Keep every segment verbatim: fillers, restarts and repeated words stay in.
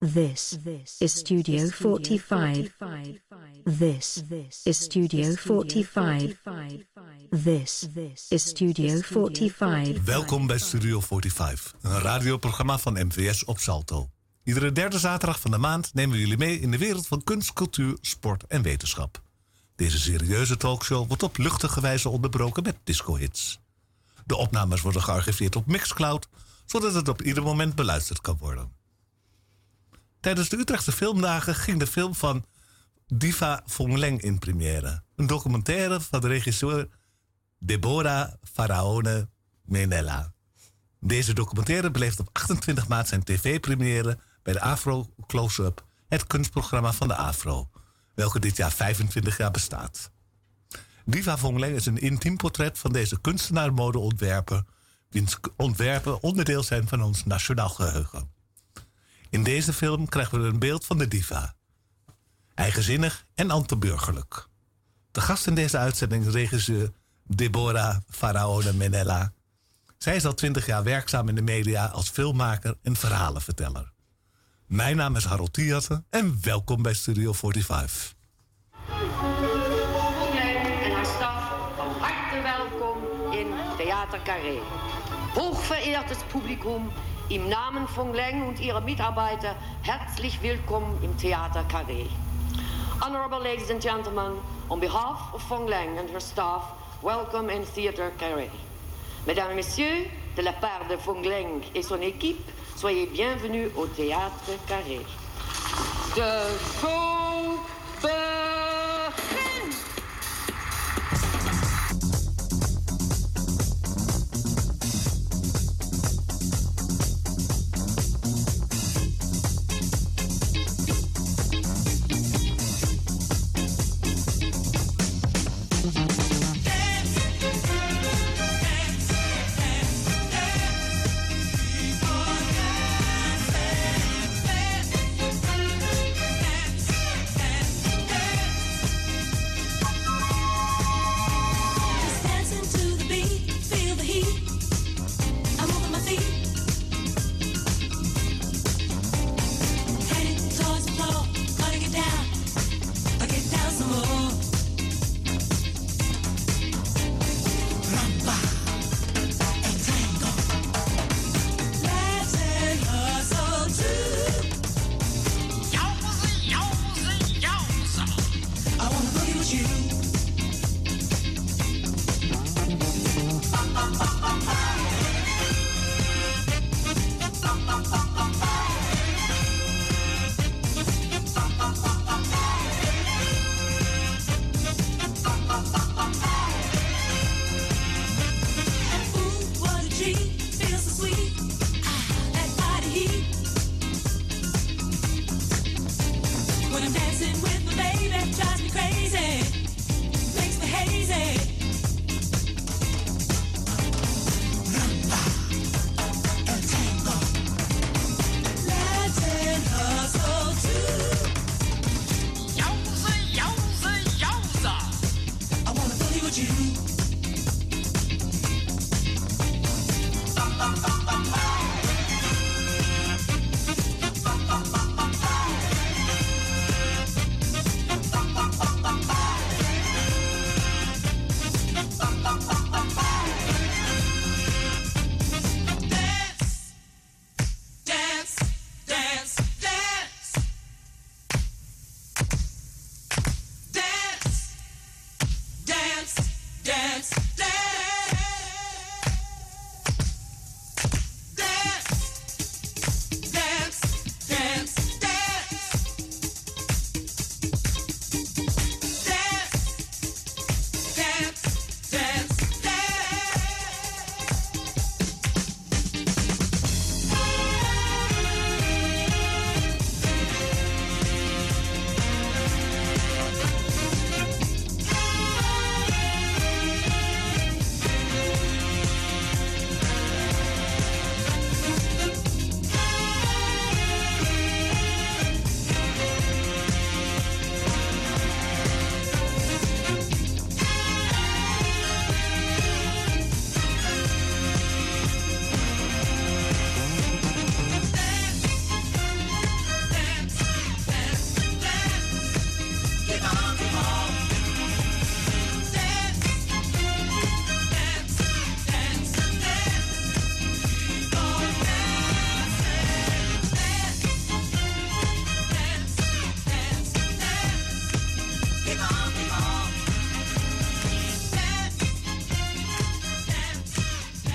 This is Studio forty-five. This is Studio forty-five. This is Studio forty-five. Welkom bij Studio forty-five, een radioprogramma van M V S op Salto. Iedere derde zaterdag van de maand nemen we jullie mee in de wereld van kunst, cultuur, sport en wetenschap. Deze serieuze talkshow wordt op luchtige wijze onderbroken met disco-hits. De opnames worden gearchiveerd op Mixcloud, zodat het op ieder moment beluisterd kan worden. Tijdens de Utrechtse Filmdagen ging de film van Diva Phong Leng in première. Een documentaire van de regisseur Deborah Faraone Menella. Deze documentaire beleeft op achtentwintig maart zijn tv-première bij de Afro Close-Up, het kunstprogramma van de Afro, welke dit jaar vijfentwintig jaar bestaat. Diva Phong Leng is een intiem portret van deze kunstenaar-modeontwerper, wiens ontwerpen onderdeel zijn van ons nationaal geheugen. In deze film krijgen we een beeld van de diva. Eigenzinnig en antiburgerlijk. De gast in deze uitzending is regisseur Deborah Faraone Menella. Zij is al twintig jaar werkzaam in de media als filmmaker en verhalenverteller. Mijn naam is Harold Thiehatten en welkom bij Studio forty-five. En haar staf van harte welkom in Theater Carré. Hochverehrtes Publikum, im Namen von Leng und ihrer Mitarbeiter herzlich willkommen im Theater Carré. Honorable ladies and gentlemen, on behalf of Phong Leng and her staff, welcome in Theater Carré. Mesdames et messieurs, de la part de Phong Leng et son équipe, soyez bienvenus au Théâtre Carré. De show begint!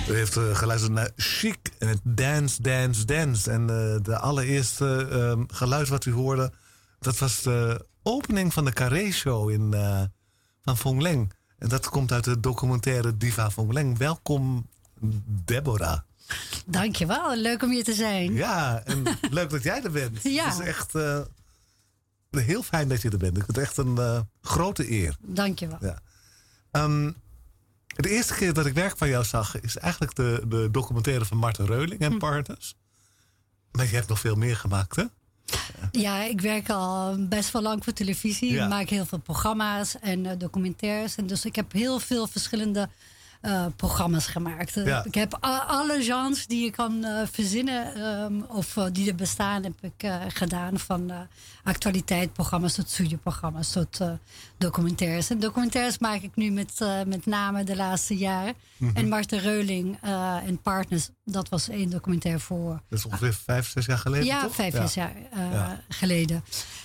U heeft uh, geluisterd naar Chic en het Dance, Dance, Dance. En uh, de allereerste uh, geluid wat u hoorde, dat was de opening van de Carré-show in, uh, van Phong Leng. En dat komt uit de documentaire Diva Phong Leng. Welkom, Deborah. Dankjewel, leuk om hier te zijn. Ja, en leuk dat jij er bent. Ja. Het is echt uh, heel fijn dat je er bent. Ik vind het echt een uh, grote eer. Dankjewel. Ja. Um, de eerste keer dat ik werk van jou zag, is eigenlijk de, de documentaire van Marten Reuling en hm. Partners. Maar je hebt nog veel meer gemaakt, hè? Ja, ik werk al best wel lang voor televisie. Ja. Ik maak heel veel programma's en uh, documentaires. En dus ik heb heel veel verschillende uh, programma's gemaakt. Ja. Ik heb a- alle genres die je kan uh, verzinnen um, of uh, die er bestaan, heb ik uh, gedaan. Van uh, actualiteitsprogramma's tot studioprogramma's tot uh, documentaires. En documentaires maak ik nu met, uh, met name de laatste jaren. Mm-hmm. En Marten Reuling uh, en Partners, dat was één documentaire voor. Dat is ongeveer vijf, zes jaar geleden, ja, toch? Vijf, ja, vijf jaar uh, ja. geleden.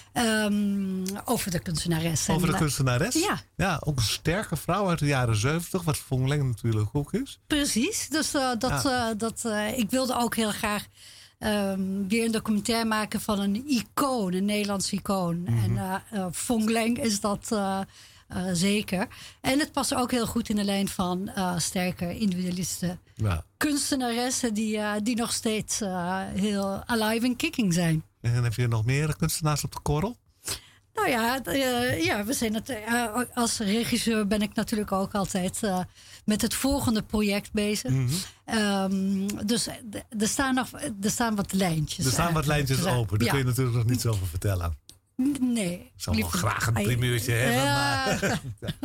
Um, over de kunstenares. Over de en, kunstenares? Ja. Ja, ook een sterke vrouw uit de jaren zeventig, wat Phong Leng natuurlijk ook is. Precies, dus uh, dat, ja. uh, dat, uh, ik wilde ook heel graag um, weer een documentaire maken van een icoon, een Nederlands icoon. Mm-hmm. En uh, uh, Phong Leng is dat uh, uh, zeker. En het past ook heel goed in de lijn van uh, sterke individualisten. Ja. Kunstenaressen die, uh, die nog steeds uh, heel alive and kicking zijn. En heb je nog meer kunstenaars op de korrel? Nou ja, uh, ja we zijn het, uh, als regisseur ben ik natuurlijk ook altijd uh, met het volgende project bezig. Mm-hmm. Um, dus er staan, nog, er staan wat lijntjes. Er staan wat lijntjes dus, open, daar ja. kun je natuurlijk nog niet zoveel vertellen. Nee. Ik zou wel graag een primeurtje hebben. Ja. Maar,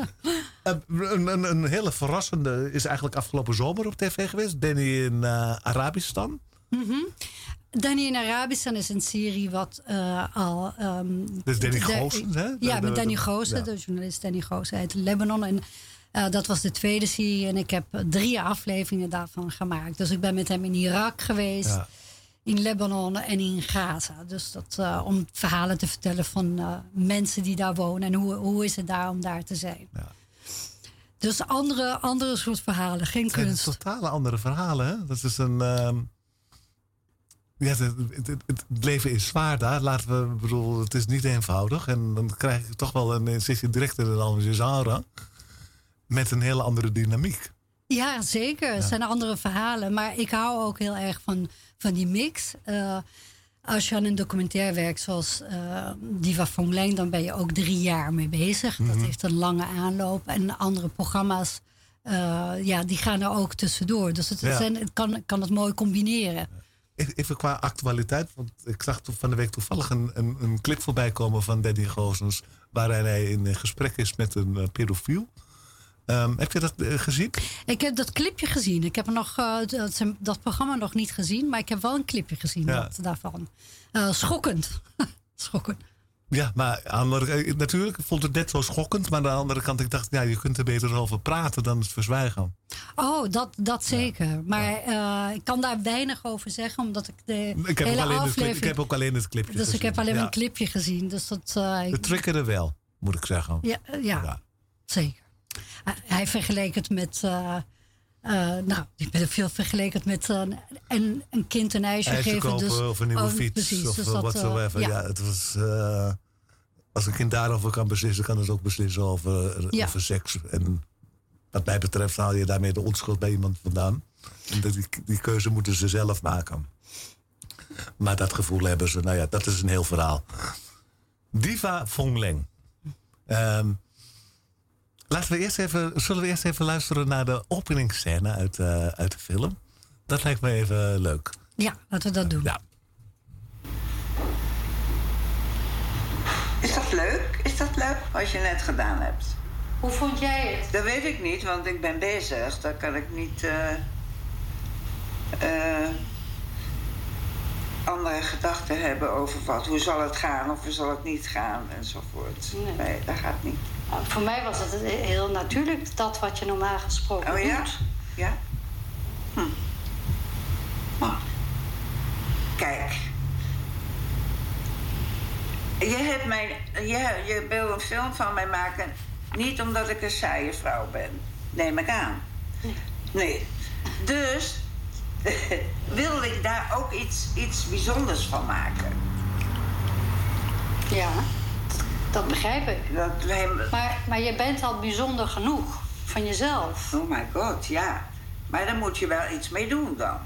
ja. een, een, een hele verrassende is eigenlijk afgelopen zomer op tv geweest. Danny in uh, Arabistan. Mm-hmm. Danny in Arabistan is een serie wat uh, al... Um, dus Danny Goossens, hè? Ja, met Danny Goossens, ja. de journalist Danny Goossens uit Libanon. En uh, dat was de tweede serie. En ik heb drie afleveringen daarvan gemaakt. Dus ik ben met hem in Irak geweest, ja. in Libanon en in Gaza. Dus dat, uh, om verhalen te vertellen van uh, mensen die daar wonen. En hoe, hoe is het daar om daar te zijn. Ja. Dus andere, andere soort verhalen, geen het kunst. Zijn totale andere verhalen, hè? Dat is een... Uh... Ja, het, het, het, het leven is zwaar daar. Laten we, bedoel, het is niet eenvoudig. En dan krijg je toch wel een, zit je direct in een andere genre. Met een hele andere dynamiek. Ja, zeker. Het ja. zijn andere verhalen. Maar ik hou ook heel erg van, van die mix. Uh, als je aan een documentaire werkt zoals uh, Diva Phong Leng, dan ben je ook drie jaar mee bezig. Mm-hmm. Dat heeft een lange aanloop. En andere programma's, uh, ja, die gaan er ook tussendoor. Dus het, ja. zijn, het kan, kan het mooi combineren. Even qua actualiteit, want ik zag van de week toevallig een, een, een clip voorbij komen van Danny Goossens, waarin hij in gesprek is met een uh, pedofiel. Um, heb je dat uh, gezien? Ik heb dat clipje gezien. Ik heb nog, uh, dat, dat programma nog niet gezien, maar ik heb wel een clipje gezien ja. dat, daarvan. Uh, schokkend. Schokkend. Ja, maar andere, natuurlijk vond het net zo schokkend. Maar aan de andere kant, ik dacht, ja, je kunt er beter over praten dan het verzwijgen. Oh, dat, dat zeker. Ja. Maar uh, ik kan daar weinig over zeggen, omdat ik de ik heb hele alleen aflevering... Het, ik heb ook alleen het clipje dus gezien. Dus ik heb alleen ja. een clipje gezien. Dus dat... Uh, het triggerde wel, moet ik zeggen. Ja, ja, ja. zeker. Uh, hij vergeleek het met... Uh, Uh, nou, ik ben veel vergeleken met uh, een, een kind een ijsje IJsje geven. kopen, dus, of een nieuwe oh, fiets precies, of dus uh, whatsoever. Uh, ja. ja, het was, uh, als een kind daarover kan beslissen, kan het ook beslissen over, ja. over seks. En wat mij betreft haal je daarmee de onschuld bij iemand vandaan. En die, die keuze moeten ze zelf maken. Maar dat gevoel hebben ze, nou ja, dat is een heel verhaal. Diva Phong Leng. Um, Laten we eerst even, zullen we eerst even luisteren naar de openingsscène uit, uh, uit de film? Dat lijkt me even leuk. Ja, laten we dat doen. Ja. Is dat leuk? Is dat leuk wat je net gedaan hebt? Hoe vond jij het? Dat weet ik niet, want ik ben bezig. Daar kan ik niet uh, uh, andere gedachten hebben over wat. Hoe zal het gaan of hoe zal het niet gaan enzovoort. Nee, nee dat gaat niet. Voor mij was het heel natuurlijk, dat wat je normaal gesproken oh, ja? doet. Ja? Hm. Oh. Kijk. Je, hebt mijn, je, je wil een film van mij maken, niet omdat ik een saaie vrouw ben. Neem ik aan. Nee. nee. Dus wilde ik daar ook iets, iets bijzonders van maken. Ja, dat begrijp ik. Dat wij... maar, maar je bent al bijzonder genoeg van jezelf. Oh my god, ja. Maar daar moet je wel iets mee doen dan.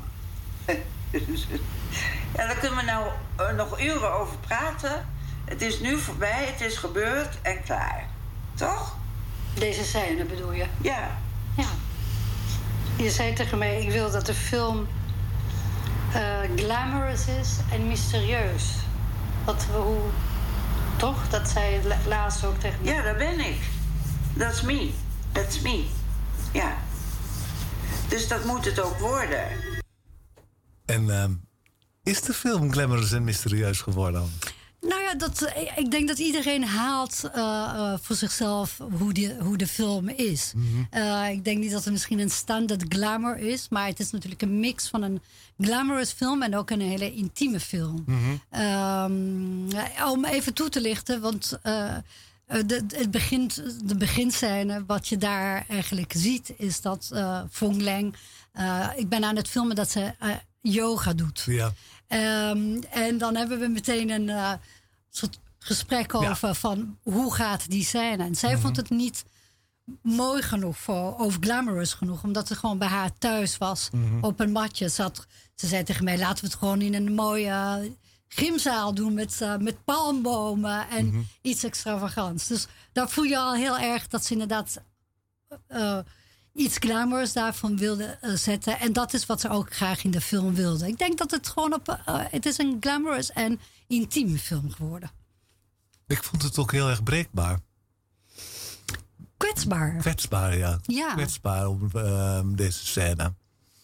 Ja, daar kunnen we nou uh, nog uren over praten. Het is nu voorbij, het is gebeurd en klaar. Toch? Deze scène bedoel je? Ja. Ja. Je zei tegen mij, ik wil dat de film uh, glamorous is en mysterieus. Wat, hoe... Toch? Dat zei je laatst ook tegen mij. Ja, dat ben ik. That's me. That's me. Ja. Dus dat moet het ook worden. En uh, is de film glamorous en mysterieus geworden? Nou ja, dat, ik denk dat iedereen haalt uh, uh, voor zichzelf hoe, die, hoe de film is. Mm-hmm. Uh, ik denk niet dat het misschien een standaard glamour is, maar het is natuurlijk een mix van een glamorous film en ook een hele intieme film. Mm-hmm. Um, om even toe te lichten, want uh, de, het begint, de beginscène, wat je daar eigenlijk ziet, is dat uh, Phong Leng, uh, ik ben aan het filmen dat ze uh, yoga doet. Ja. Um, en dan hebben we meteen een uh, soort gesprek over ja. van hoe gaat die scène. En zij mm-hmm. vond het niet mooi genoeg voor, of glamorous genoeg, omdat het gewoon bij haar thuis was, mm-hmm. op een matje zat. Ze zei tegen mij, laten we het gewoon in een mooie uh, gymzaal doen met, uh, met palmbomen en mm-hmm. iets extravagants. Dus daar voel je al heel erg dat ze inderdaad Uh, iets glamorous daarvan wilde uh, zetten. En dat is wat ze ook graag in de film wilde. Ik denk dat het gewoon op... Uh, het is een glamorous en intieme film geworden. Ik vond het ook heel erg breekbaar. Kwetsbaar. Kwetsbaar, ja. ja. Kwetsbaar op uh, deze scène.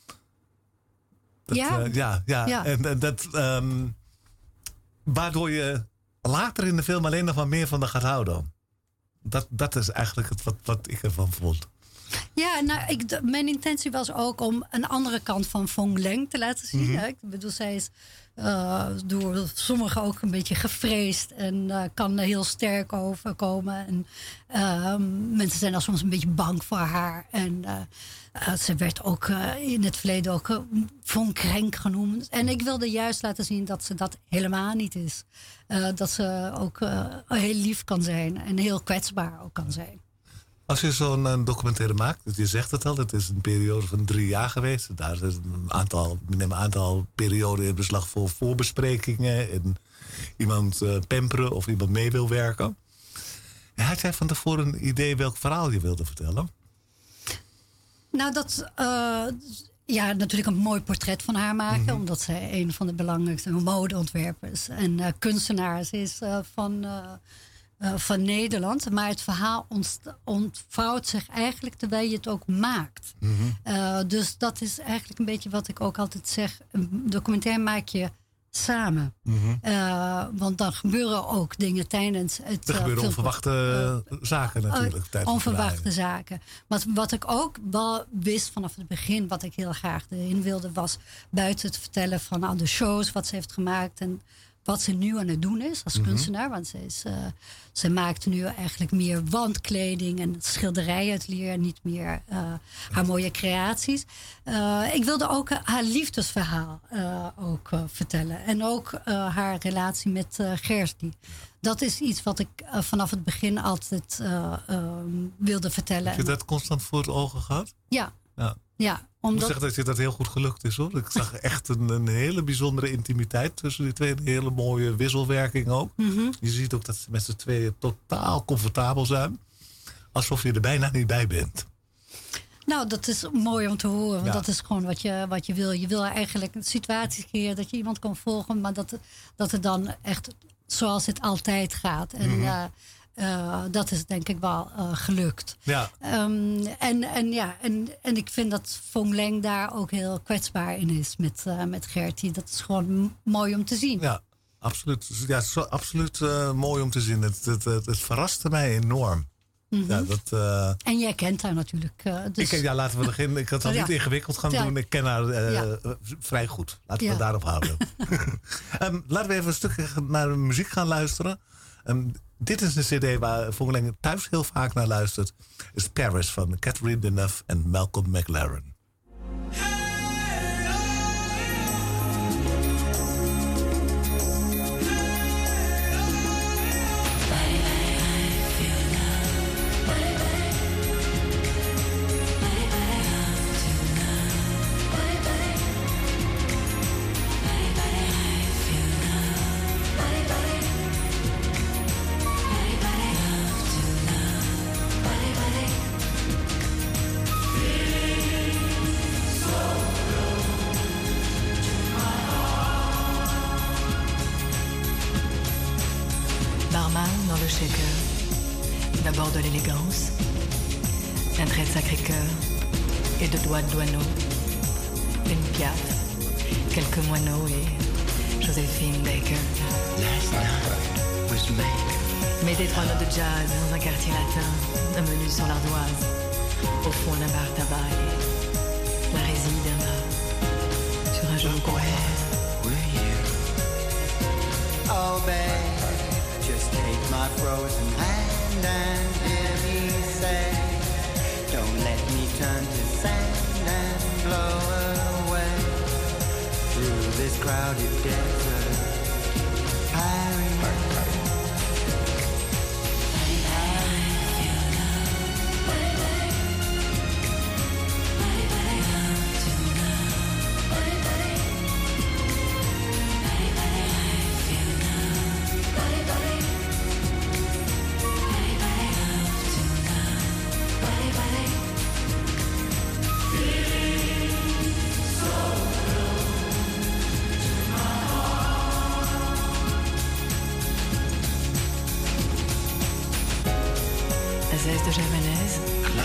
Dat, ja. Uh, ja, ja. ja. En, en dat... Um, waardoor je later in de film alleen nog maar meer van haar gaat houden. Dat, dat is eigenlijk het wat, wat ik ervan vond. Ja, nou, ik, de, mijn intentie was ook om een andere kant van Phong Leng te laten zien. Mm-hmm. Hè? Ik bedoel, zij is uh, door sommigen ook een beetje gevreesd en uh, kan er heel sterk overkomen. En uh, mensen zijn al soms een beetje bang voor haar. En uh, uh, ze werd ook uh, in het verleden ook uh, Phong Krenk genoemd. En ik wilde juist laten zien dat ze dat helemaal niet is. Uh, dat ze ook uh, heel lief kan zijn en heel kwetsbaar ook kan zijn. Als je zo'n uh, documentaire maakt, je zegt het al, het is een periode van drie jaar geweest. Daar is een aantal, neem een aantal perioden in beslag voor voorbesprekingen en iemand uh, pamperen of iemand mee wil werken. Had jij van tevoren een idee welk verhaal je wilde vertellen? Nou, dat uh, ja, natuurlijk een mooi portret van haar maken, mm-hmm. omdat zij een van de belangrijkste modeontwerpers en uh, kunstenaars is uh, van. Uh, Uh, van Nederland. Maar het verhaal ontst- ontvouwt zich eigenlijk terwijl je het ook maakt. Mm-hmm. Uh, dus dat is eigenlijk een beetje wat ik ook altijd zeg. Een documentaire maak je samen. Mm-hmm. Uh, want dan gebeuren ook dingen tijdens het... Er gebeuren uh, onverwachte uh, zaken natuurlijk. Uh, tijdens onverwachte zaken. Wat, wat ik ook wel wist vanaf het begin, wat ik heel graag erin wilde, was buiten het vertellen van al de shows wat ze heeft gemaakt en wat ze nu aan het doen is als mm-hmm. kunstenaar. Want ze, is, uh, ze maakt nu eigenlijk meer wandkleding en schilderijatelier en niet meer uh, haar mooie creaties. Uh, ik wilde ook uh, haar liefdesverhaal uh, ook, uh, vertellen. En ook uh, haar relatie met uh, Gertie. Dat is iets wat ik uh, vanaf het begin altijd uh, uh, wilde vertellen. Heb je dat constant voor het ogen gehad? Ja. Ja. Ja, omdat... Ik moet zeggen dat je dat heel goed gelukt is, hoor. Ik zag echt een, een hele bijzondere intimiteit tussen die twee. Een hele mooie wisselwerking ook. Mm-hmm. Je ziet ook dat ze met z'n tweeën totaal comfortabel zijn. Alsof je er bijna niet bij bent. Nou, dat is mooi om te horen. Want ja. dat is gewoon wat je, wat je wil. Je wil eigenlijk een situatie creëren dat je iemand kan volgen. Maar dat, dat het dan echt zoals het altijd gaat. En mm-hmm. uh, Uh, dat is denk ik wel uh, gelukt. Ja. Um, en, en, ja, en, en ik vind dat Phong Leng daar ook heel kwetsbaar in is met, uh, met Gertie. Dat is gewoon m- mooi om te zien. Ja, absoluut. Ja, het is absoluut uh, mooi om te zien. Het, het, het, het verraste mij enorm. Mm-hmm. Ja, dat, uh... En jij kent haar natuurlijk. Uh, dus... ik, ja, laten we beginnen. Ik had het al niet ja. ingewikkeld gaan ja. doen. Ik ken haar uh, ja. vrij goed. Laten we ja. daarop houden. um, laten we even een stukje naar de muziek gaan luisteren. Um, Dit is een cd waar Phong Leng thuis heel vaak naar luistert. Is Paris van Catherine Deneuve en Malcolm McLaren. barman dans le shaker. D'abord de l'élégance, un trait de Sacré-Cœur et de doigts de douaneau. Une Piaf, quelques moineaux et Joséphine Baker. Last night was Meg. Mettez trois notes de jazz dans un quartier latin, un menu sur l'ardoise, au fond d'un bar tabac et la résine d'un bar sur un genou courtois. Oh babe, just take my frozen hand and hear me say, don't let me turn to sand and blow away through this crowded desert. Paris. De Javanaise,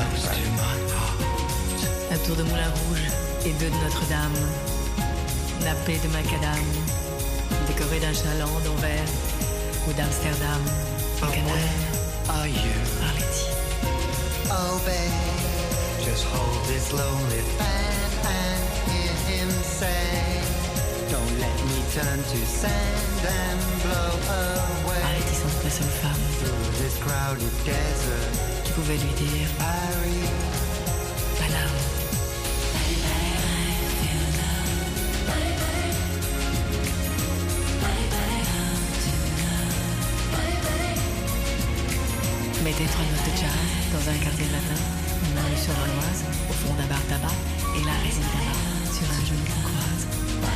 un tour de Moulin Rouge et deux de Notre-Dame, nappé de macadam, décoré d'un chaland d'Anvers ou d'Amsterdam, au canal, Are you? Arletty. Oh babe, just hold this lonely fan and hear him say, don't let me turn to sand and blow away. Arletty semble la seule femme through this crowded desert. Qui pouvait lui dire Paris, Paname. Mettez trois notes de jazz dans un quartier latin, une rue sur l'Oise, au fond d'un bar tabac, et la résine d'un bar sur un genou qu'on croise.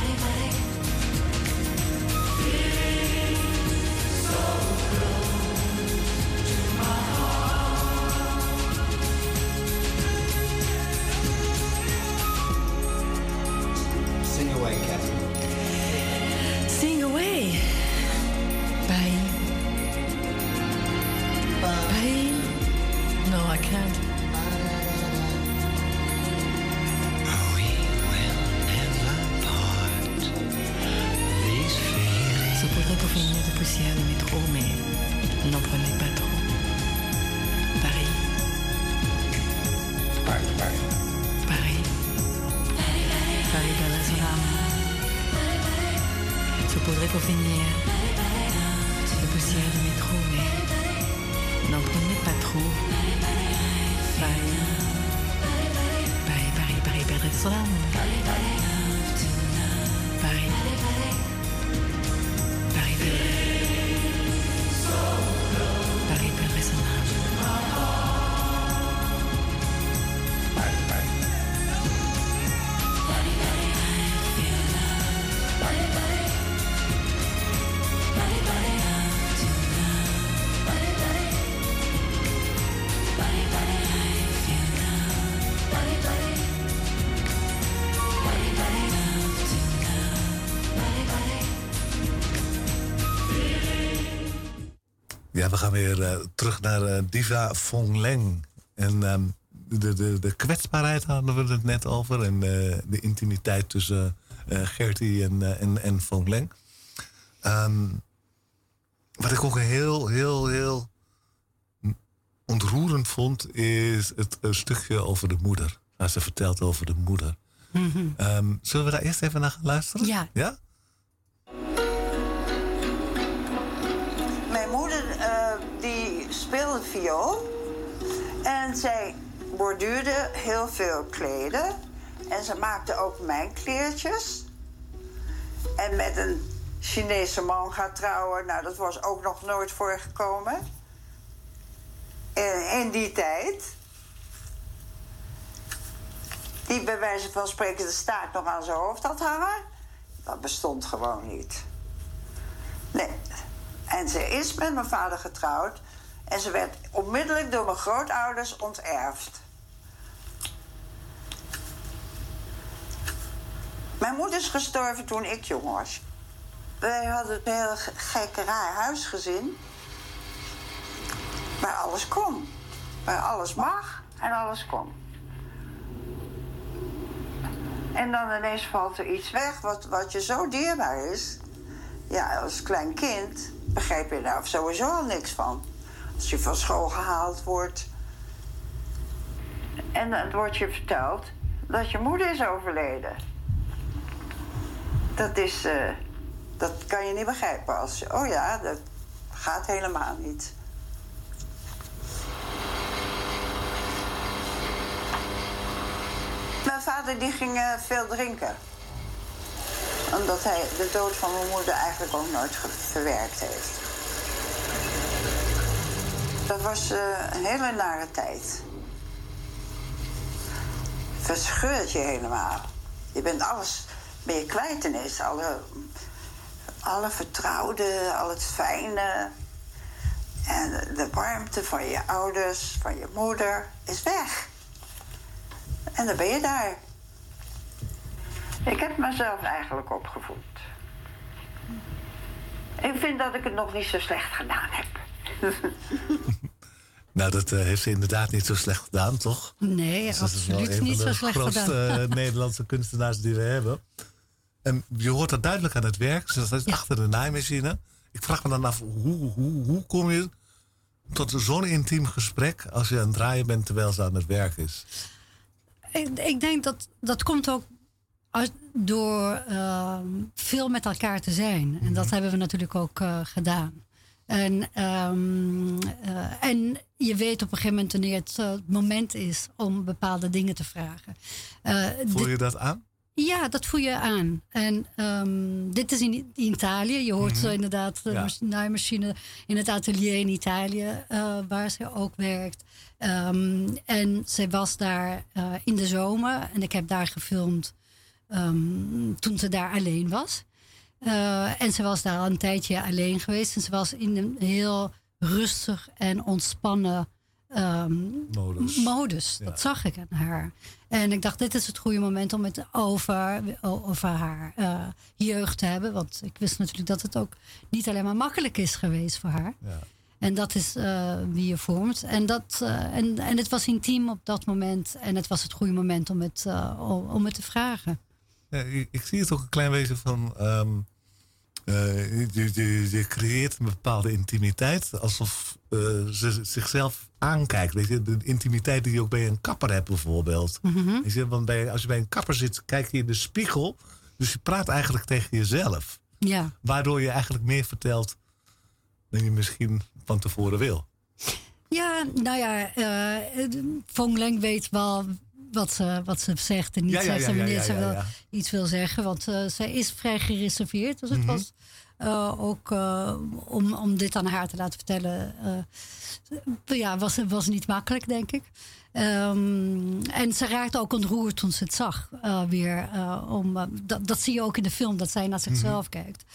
sing away, Catherine. Sing away. Bye. Bye. No, I can't. We will never part. These feelings. Saupoudré pour finir de poussière de métro, mais n'en prenez pas trop. Paris. Paris, Paris. Paris. Paris perdrait son âme. Saupoudré pour finir de poussière de métro, mais n'en prenez pas trop. Paris. Paris, Paris, Paris perdrait son âme. Paris. Paris perdrait. Paris perdrait son âme. Ja, we gaan weer uh, terug naar uh, Diva Phong Leng. En um, de, de, de kwetsbaarheid hadden we het net over. En uh, de intimiteit tussen uh, Gertie en, uh, en, en Phong Leng. Um, wat ik ook heel, heel, heel ontroerend vond, is het een stukje over de moeder. Waar ze vertelt over de moeder. Mm-hmm. Um, zullen we daar eerst even naar gaan luisteren? Ja. Ja? Mijn moeder uh, die speelde viool. En zij borduurde heel veel kleden. En ze maakte ook mijn kleertjes. En met een Chinese man gaat trouwen. Nou, dat was ook nog nooit voorgekomen. In, in die tijd. Die bij wijze van spreken de staart nog aan zijn hoofd had hangen. Dat bestond gewoon niet. Nee. En ze is met mijn vader getrouwd. En ze werd onmiddellijk door mijn grootouders onterfd. Mijn moeder is gestorven toen ik jong was. Wij hadden een heel gekke raar huisgezin. waar alles kon. Waar alles mag en alles kon. En dan ineens valt er iets weg wat, wat je zo dierbaar is. Ja, als klein kind begrijp je daar sowieso al niks van. Als je van school gehaald wordt. En dan wordt je verteld dat je moeder is overleden. Dat is... Uh, dat kan je niet begrijpen. Als je, oh ja, dat gaat helemaal niet. Mijn vader die ging uh, veel drinken. Omdat hij de dood van mijn moeder eigenlijk ook nooit verwerkt heeft. Dat was uh, een hele nare tijd. Verscheurt je helemaal. Je bent alles ben je kwijt ineens. Alle, alle vertrouwde, al het fijne. En de warmte van je ouders, van je moeder, is weg. En dan ben je daar. Ik heb mezelf eigenlijk opgevoed. Ik vind dat ik het nog niet zo slecht gedaan heb. Nou, dat uh, heeft ze inderdaad niet zo slecht gedaan, toch? Nee, dus absoluut niet zo slecht gedaan. Dat is een van de grootste Nederlandse kunstenaars die we hebben. En je hoort dat duidelijk aan het werk. Dat is ja. achter de naaimachine. Ik vraag me dan af, hoe, hoe, hoe kom je tot zo'n intiem gesprek als je aan het draaien bent terwijl ze aan het werk is? Ik, ik denk dat dat komt ook als, door uh, veel met elkaar te zijn. Mm-hmm. En dat hebben we natuurlijk ook uh, gedaan. En, um, uh, en je weet op een gegeven moment wanneer het uh, moment is om bepaalde dingen te vragen. Uh, Voel je dit, dat aan? Ja, dat voel je aan. En um, dit is in, in Italië. Je hoort mm-hmm. zo inderdaad de ja. naaimachine in het atelier in Italië, uh, waar ze ook werkt. Um, en ze was daar uh, in de zomer. En ik heb daar gefilmd um, toen ze daar alleen was. Uh, en ze was daar al een tijdje alleen geweest. En ze was in een heel rustig en ontspannen um, modus. modus. Ja. Dat zag ik aan haar. En ik dacht, dit is het goede moment om het over, over haar uh, jeugd te hebben. Want ik wist natuurlijk dat het ook niet alleen maar makkelijk is geweest voor haar. Ja. En dat is uh, wie je vormt. En, dat, uh, en, en het was intiem op dat moment. En het was het goede moment om het, uh, om het te vragen. Ja, ik, ik zie het ook een klein beetje van... Um, uh, je, je, je creëert een bepaalde intimiteit. Alsof uh, ze zichzelf aankijkt. Weet je, de intimiteit die je ook bij een kapper hebt bijvoorbeeld. Mm-hmm. Weet je, want bij, als je bij een kapper zit, kijk je in de spiegel. Dus je praat eigenlijk tegen jezelf. Ja. Waardoor je eigenlijk meer vertelt dan je misschien van tevoren wil. Ja, nou ja, uh, Phong Leng weet wel wat ze, wat ze zegt en niet ja, ja, zegt. En wanneer ja, ja, ja, ja, ja. ze wil, iets wil zeggen. Want uh, zij is vrij gereserveerd. Dus het mm-hmm. was uh, ook uh, om, om dit aan haar te laten vertellen. Uh, ja, was, was niet makkelijk, denk ik. Um, en ze raakte ook ontroerd toen ze het zag. Uh, weer, uh, om, uh, dat, dat zie je ook in de film, dat zij naar zichzelf mm-hmm. kijkt.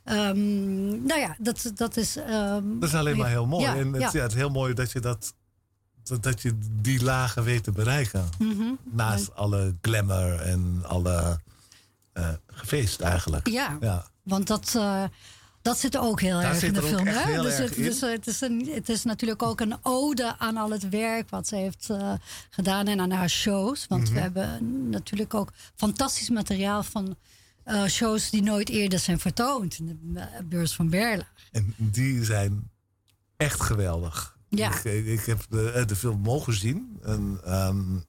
Um, nou ja, dat, dat is... Um, dat is alleen maar heel mooi. Ja, en het, ja. Ja, het is heel mooi dat je, dat, dat je die lagen weet te bereiken. Mm-hmm. Naast ja. alle glamour en alle uh, gefeest eigenlijk. Ja, ja. Want dat... Uh, Dat zit ook heel Daar erg in de film. Hè? Dus, het, dus het, is een, het is natuurlijk ook een ode aan al het werk wat ze heeft uh, gedaan en aan haar shows. Want mm-hmm. we hebben natuurlijk ook fantastisch materiaal van uh, shows die nooit eerder zijn vertoond in de uh, beurs van Berlage. En die zijn echt geweldig. Ja. Ik, ik heb de, de film mogen zien. En, um,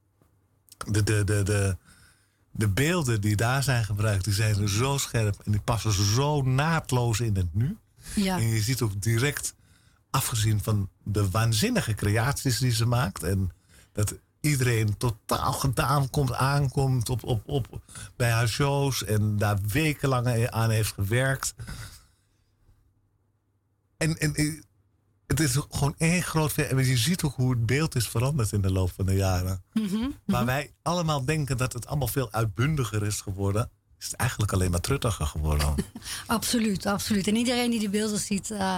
de, de, de, de, de beelden die daar zijn gebruikt, die zijn zo scherp en die passen zo naadloos in het nu. Ja. En je ziet ook direct, afgezien van de waanzinnige creaties die ze maakt, en dat iedereen totaal gedaan komt, aankomt op, op, op, bij haar shows en daar wekenlang aan heeft gewerkt. En, en het is gewoon één groot... En je ziet ook hoe het beeld is veranderd in de loop van de jaren. Mm-hmm. Waar wij allemaal denken dat het allemaal veel uitbundiger is geworden, is het eigenlijk alleen maar truttiger geworden. Absoluut, absoluut. En iedereen die die beelden ziet, uh,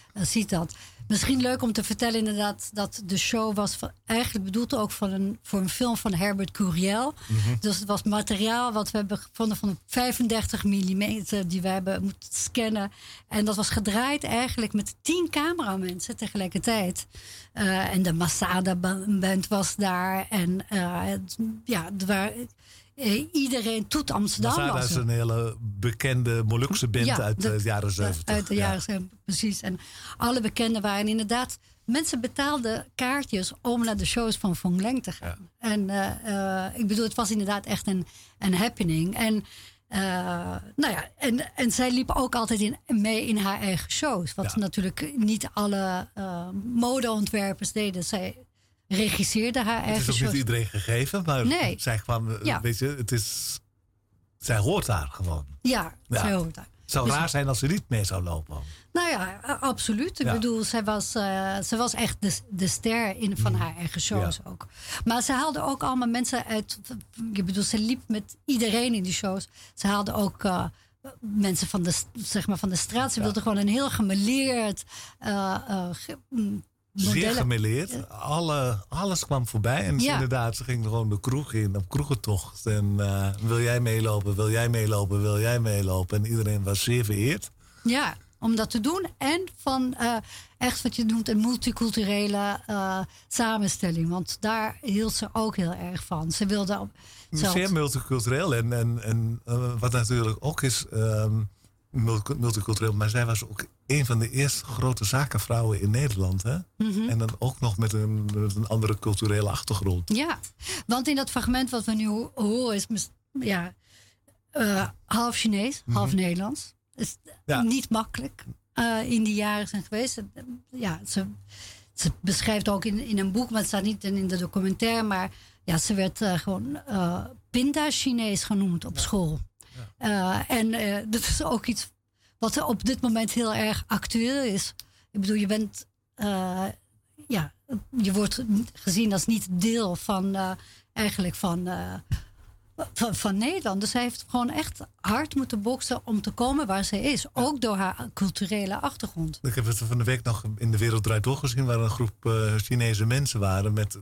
uh, ziet dat. Misschien leuk om te vertellen inderdaad dat de show was van, eigenlijk bedoeld ook van een, voor een film van Herbert Curiel. Mm-hmm. Dus het was materiaal wat we hebben gevonden van vijfendertig millimeter die we hebben moeten scannen. En dat was gedraaid eigenlijk met tien cameramensen tegelijkertijd. Uh, en de Masada Band was daar. En uh, ja, er waren... Uh, iedereen, Toet Amsterdam Masada was. Dat is een hele bekende Molukse band ja, uit de, de jaren zeventig. Uit de ja. jaren zeventig, precies. En alle bekenden waren inderdaad... Mensen betaalden kaartjes om naar de shows van Phong Leng te gaan. Ja. En uh, uh, ik bedoel, het was inderdaad echt een, een happening. En, uh, nou ja, en, en zij liep ook altijd in, mee in haar eigen shows. Wat ja. natuurlijk niet alle uh, modeontwerpers deden. Zij... regisseerde haar eigen shows. Het is ook niet iedereen gegeven, maar nee. zij kwam, ja. weet je, het is, zij hoort daar gewoon. Ja, ja. zij hoort daar. Het zou dus raar zijn als ze niet mee zou lopen. Nou ja, absoluut. Ik ja. bedoel, zij was, uh, zij was echt de, de ster in, van mm. haar eigen shows ja. ook. Maar ze haalde ook allemaal mensen uit. Ik bedoel, ze liep met iedereen in die shows. Ze haalde ook uh, mensen van de, zeg maar, van de straat. Ze ja. wilde gewoon een heel gemeleerd... Uh, uh, ge, Zeer gemêleerd. Alle, alles kwam voorbij. En ja. inderdaad, ze ging gewoon de kroeg in op kroegentocht. En uh, wil jij meelopen, wil jij meelopen, wil jij meelopen. En iedereen was zeer vereerd. Ja, om dat te doen. En van uh, echt wat je noemt een multiculturele uh, samenstelling. Want daar hield ze ook heel erg van. Ze wilde... Ze zeer had... multicultureel. En, en, en uh, wat natuurlijk ook is... Um, multicultureel, maar zij was ook een van de eerste grote zakenvrouwen in Nederland. Hè? Mm-hmm. En dan ook nog met een, met een andere culturele achtergrond. Ja, want in dat fragment wat we nu ho- horen is ja, uh, half Chinees, mm-hmm. half Nederlands. Is ja. niet makkelijk uh, in die jaren zijn geweest. Ja, ze, ze beschrijft ook in, in een boek, maar het staat niet in de documentaire, maar ja, ze werd uh, gewoon uh, Pinda-Chinees genoemd op ja. school. Uh, en uh, dat is ook iets wat op dit moment heel erg actueel is. Ik bedoel, je bent... Uh, ja, je wordt gezien als niet deel van... Uh, eigenlijk van, uh, van, van Nederland. Dus zij heeft gewoon echt hard moeten boksen om te komen waar ze is. Ook door haar culturele achtergrond. Ik heb het van de week nog in De Wereld Draait Door gezien... waar een groep uh, Chinese mensen waren... met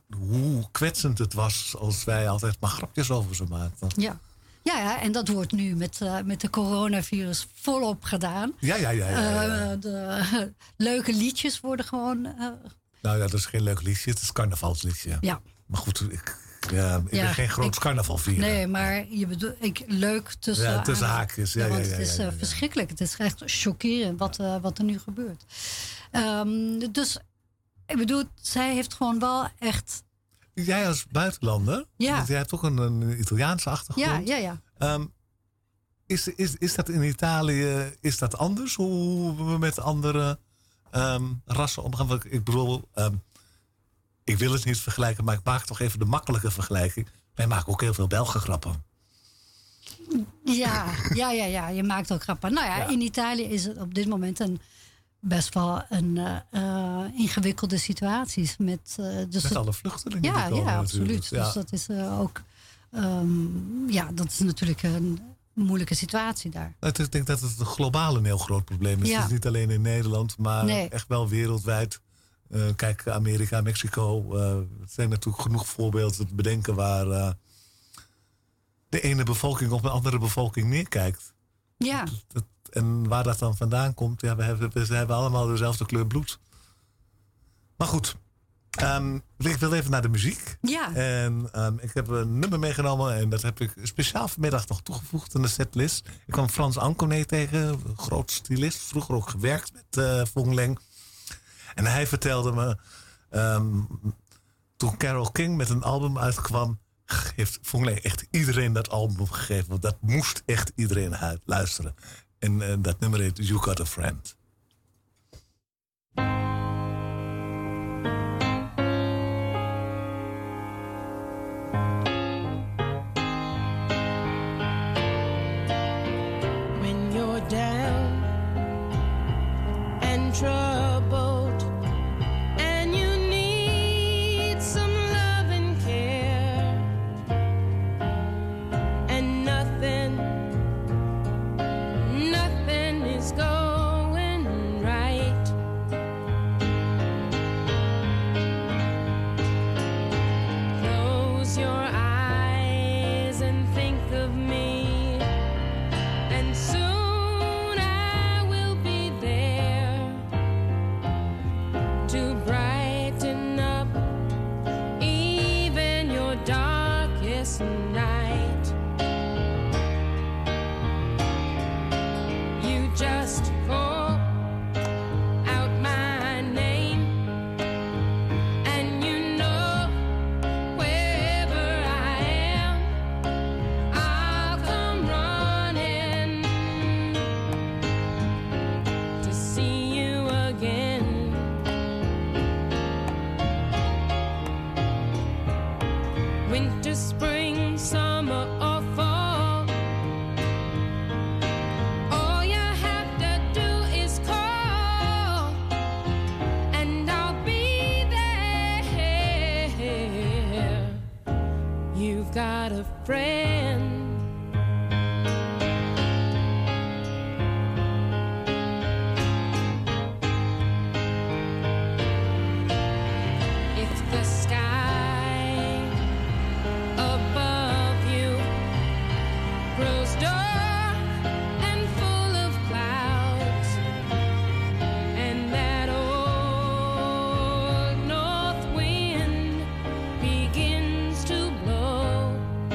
hoe kwetsend het was als wij altijd maar grapjes over ze maakten. Ja. Ja, ja, en dat wordt nu met, uh, met de coronavirus volop gedaan. Ja, ja, ja. ja, ja, ja. Uh, de uh, leuke liedjes worden gewoon... Uh, nou ja, dat is geen leuk liedje, het is carnavalsliedje. Ja. Maar goed, ik, ja, ik ja, ben geen groot carnavalvierer. Nee, maar je bedoelt, ik, leuk tussen... Ja, tussen haakjes. Ja, ja, ja, ja, het is uh, ja, ja, ja. verschrikkelijk. Het is echt chockerend wat, uh, wat er nu gebeurt. Um, dus, ik bedoel, zij heeft gewoon wel echt... Jij als buitenlander, ja. jij hebt ook een, een Italiaanse achtergrond. Ja, ja, ja. Um, is, is, is dat in Italië, is dat anders? Hoe we met andere um, rassen omgaan? Ik bedoel, um, ik wil het niet vergelijken, maar ik maak toch even de makkelijke vergelijking. Wij maken ook heel veel Belgengrappen. Ja, ja, ja, ja, je maakt ook grappen. Nou ja, ja, in Italië is het op dit moment een... best wel een uh, uh, ingewikkelde situaties. Met, uh, dus met alle vluchtelingen ja, die komen ja, absoluut. Ja. Dus dat is uh, ook... Um, ja, dat is natuurlijk een moeilijke situatie daar. Ik denk dat het globaal een heel groot probleem is. Ja. Het is niet alleen in Nederland, maar nee. echt wel wereldwijd. Uh, kijk, Amerika, Mexico. Uh, er zijn natuurlijk genoeg voorbeelden te bedenken... waar uh, de ene bevolking op een andere bevolking neerkijkt. Ja. Dat, dat, En waar dat dan vandaan komt, ja, we hebben, we hebben allemaal dezelfde kleur bloed. Maar goed, um, ik wil even naar de muziek. Ja. En um, ik heb een nummer meegenomen en dat heb ik speciaal vanmiddag nog toegevoegd aan de setlist. Ik kwam Frans Anconet tegen, groot stylist, vroeger ook gewerkt met uh, Phong Leng. En hij vertelde me, um, toen Carole King met een album uitkwam, heeft Phong Leng echt iedereen dat album gegeven. Want dat moest echt iedereen uit luisteren. En uh, dat nummer heet You Got a Friend. When you're down and troubled and you need some love and care and nothing Nothing is going right. to brighten up even your darkest night. You just call out my name, and you know wherever I am, I'll come running to see you again. Winter, spring, summer, or fall, all you have to do is call, and I'll be there. You've got a friend. If the sky above you grows dark and full of clouds, and that old north wind begins to blow,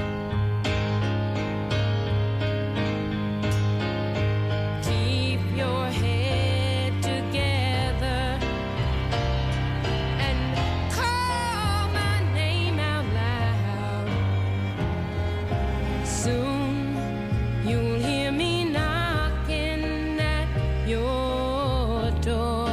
keep your head together and call my name out loud. Soon you'll hear me knocking at your door.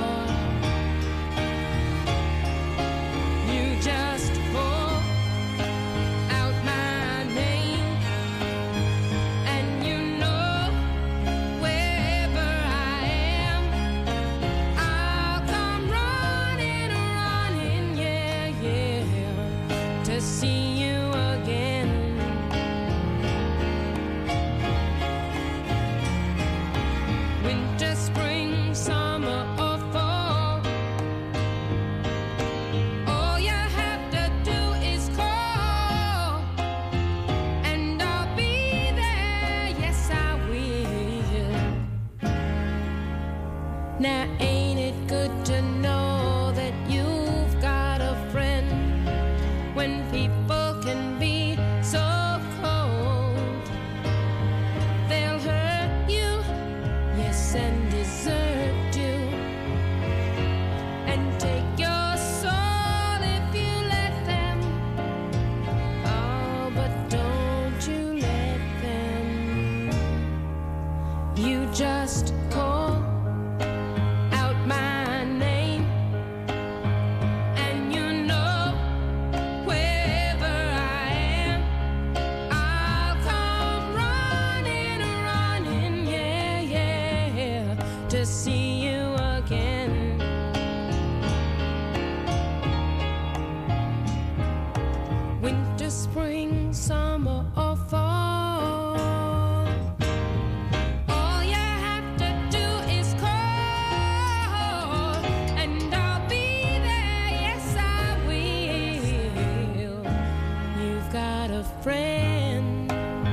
You just call out my name, and you know wherever I am, I'll come running, running, yeah, yeah, to see you again. Winter, spring, summer, or fall, all you have to do is call, and I'll be there, yes I will. Now ain't it good to know that you've got a friend when people can be so cold? They'll hurt you, yes, and desert you, and take your soul if you let them. Oh, but don't you let them. You just call out my name, and you know wherever I am, I'll come running, running, yeah, yeah, to see you again. Winter, spring, summer, or fall, all you have to do is call, and I'll be there, yes I will. You've got a friend.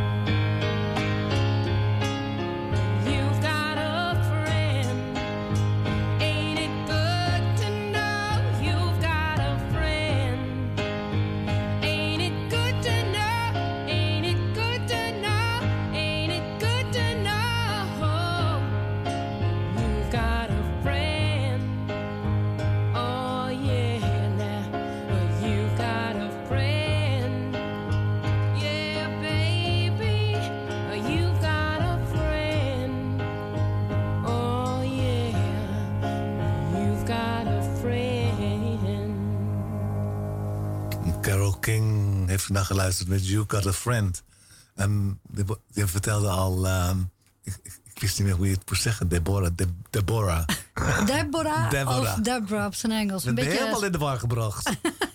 You've got a friend. Ain't it good to know you've got a friend? Ain't it good to know? Ain't it good to know? Ain't it good to know you've got a friend? Oh yeah, now you've got a friend. Yeah, baby, you've got a friend. Oh yeah, you've got a friend. Carole King heeft vandaag geluisterd met You Got a Friend. En die, die vertelde al, uh, ik, ik, ik wist niet meer hoe je het moest zeggen, Deborah. De, Deborah. Deborah, Deborah. of Deborah op zijn Engels. Ik Een ben beetje helemaal in de war gebracht.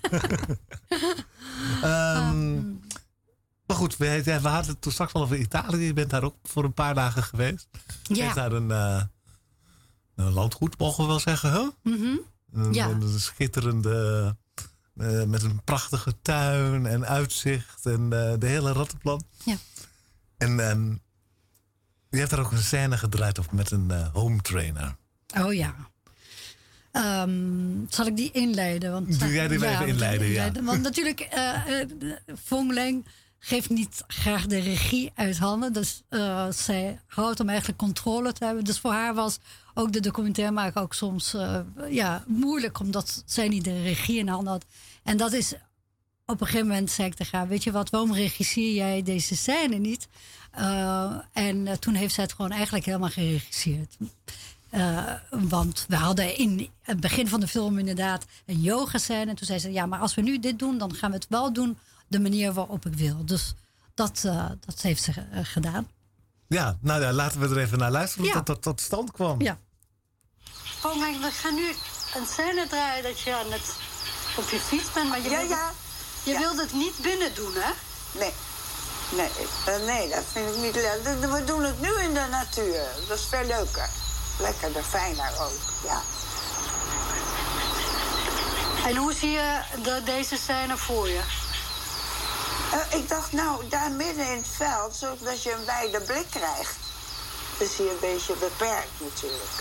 um, maar goed, we, we hadden het toen straks al over Italië. Je bent daar ook voor een paar dagen geweest. Je Ja. hebt daar een, uh, een landgoed, mogen we wel zeggen, hè? Mhm. Een, Ja. een schitterende, uh, met een prachtige tuin en uitzicht en uh, de hele rattenplan. Ja. En um, je hebt daar ook een scène gedraaid op met een uh, home trainer. Oh ja. Um, zal ik die inleiden? Want, Doe jij die ja, even inleiden, inleiden, ja. Want natuurlijk, uh, uh, Phong Leng geeft niet graag de regie uit handen. Dus uh, zij houdt om eigenlijk controle te hebben. Dus voor haar was ook de documentairemaker ook soms uh, ja, moeilijk, omdat zij niet de regie in handen had. En dat is op een gegeven moment, zei ik tegen haar, weet je wat, waarom regisseer jij deze scène niet? Uh, en uh, toen heeft zij het gewoon eigenlijk helemaal geregisseerd. Uh, want we hadden in het begin van de film inderdaad een yoga scène. En toen zei ze, ja, maar als we nu dit doen, dan gaan we het wel doen de manier waarop ik wil. Dus dat, uh, dat heeft ze uh, gedaan. Ja, nou ja, laten we er even naar luisteren hoe ja. dat tot stand kwam. Ja. Oh, maar we gaan nu een scène draaien dat je aan het, op je fiets bent. Maar je, ja, wilde, ja. je ja. wilde het niet binnen doen, hè? Nee. Nee, uh, nee, dat vind ik niet leuk. We doen het nu in de natuur. Dat is veel leuker. Lekkerder, fijner ook, ja. En hoe zie je de, deze scène voor je? Uh, ik dacht, nou, daar midden in het veld, zodat je een wijde blik krijgt. Dus hier een beetje beperkt natuurlijk.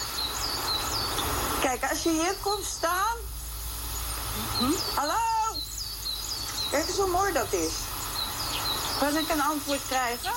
Kijk, als je hier komt staan... Mm-hmm. Hallo! Kijk eens hoe mooi dat is. Kan ik een antwoord krijgen?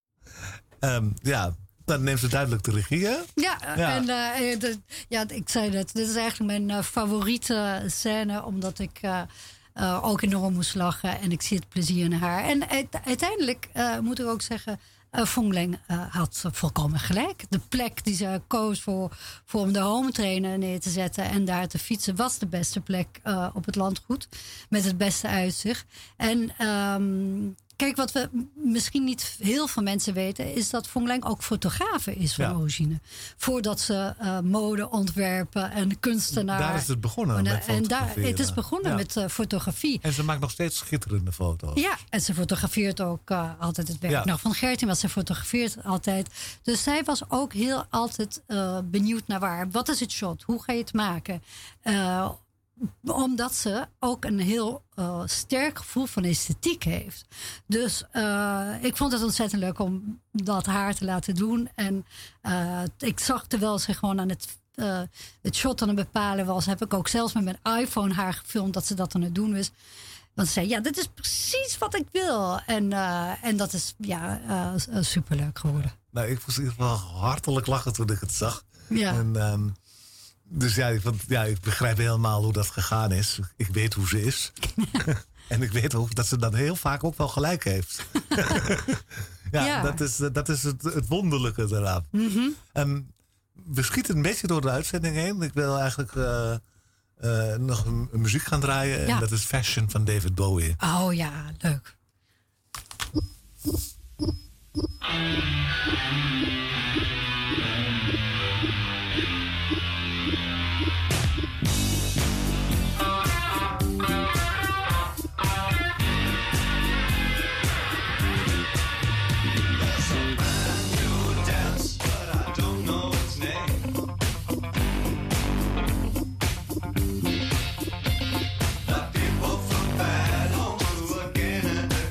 Um, ja... Dan neemt ze duidelijk de regie, hè? Ja, ja. en uh, de, ja, ik zei het. Dit is eigenlijk mijn uh, favoriete scène. Omdat ik uh, uh, ook enorm moest lachen. En ik zie het plezier in haar. En uh, uiteindelijk uh, moet ik ook zeggen... Uh, Phong Leng uh, had volkomen gelijk. De plek die ze koos voor, voor om de home trainer neer te zetten... en daar te fietsen, was de beste plek uh, op het landgoed. Met het beste uitzicht. En... Um, Kijk, wat we misschien niet heel veel mensen weten... is dat Phong Leng ook fotografe is van ja. origine. Voordat ze uh, mode ontwerpen en kunstenaar... Daar is het begonnen en, met en daar, Het is begonnen ja. met uh, fotografie. En ze maakt nog steeds schitterende foto's. Ja, en ze fotografeert ook uh, altijd het werk ja. nog van Gertie... maar ze fotografeert altijd. Dus zij was ook heel altijd uh, benieuwd naar waar. Wat is het shot? Hoe ga je het maken? Uh, Omdat ze ook een heel uh, sterk gevoel van esthetiek heeft. Dus uh, ik vond het ontzettend leuk om dat haar te laten doen. En uh, ik zag terwijl ze gewoon aan het, uh, het shot aan het bepalen was... heb ik ook zelfs met mijn iPhone haar gefilmd dat ze dat aan het doen was. Want ze zei, ja, dit is precies wat ik wil. En, uh, en dat is ja, uh, superleuk geworden. Nou, ik moest in ieder geval hartelijk lachen toen ik het zag. Ja. En, um... Dus ja, want, ja, ik begrijp helemaal hoe dat gegaan is. Ik weet hoe ze is. En ik weet ook dat ze dan heel vaak ook wel gelijk heeft. ja, ja, dat is, dat is het, het wonderlijke eraan. Mm-hmm. Um, we schieten een beetje door de uitzending heen. Ik wil eigenlijk uh, uh, nog een, een muziek gaan draaien. Ja. En dat is Fashion van David Bowie. Oh ja, leuk.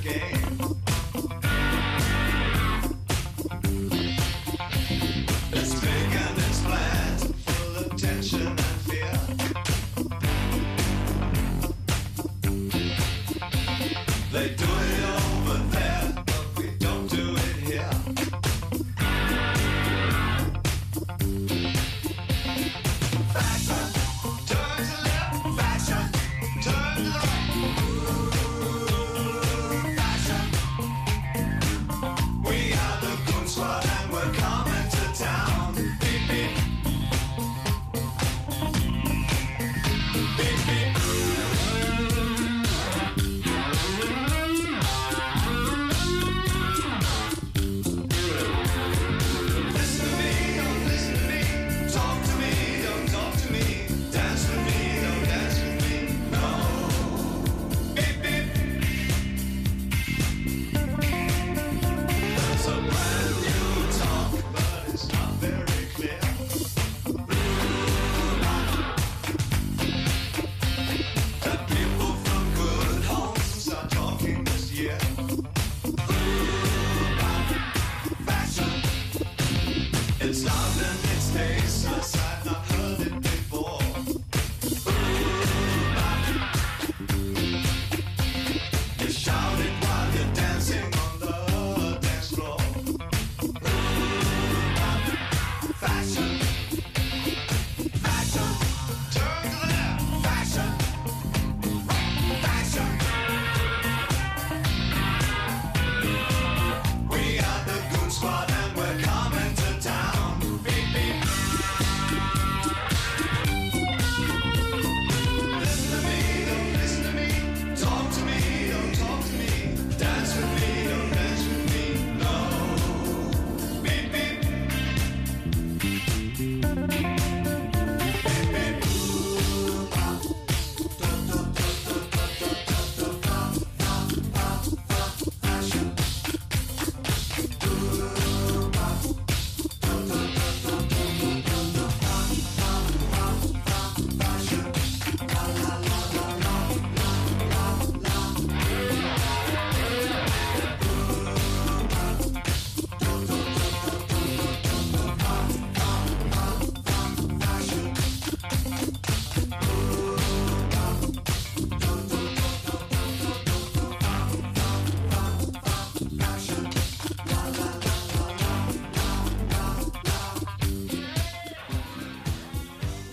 There's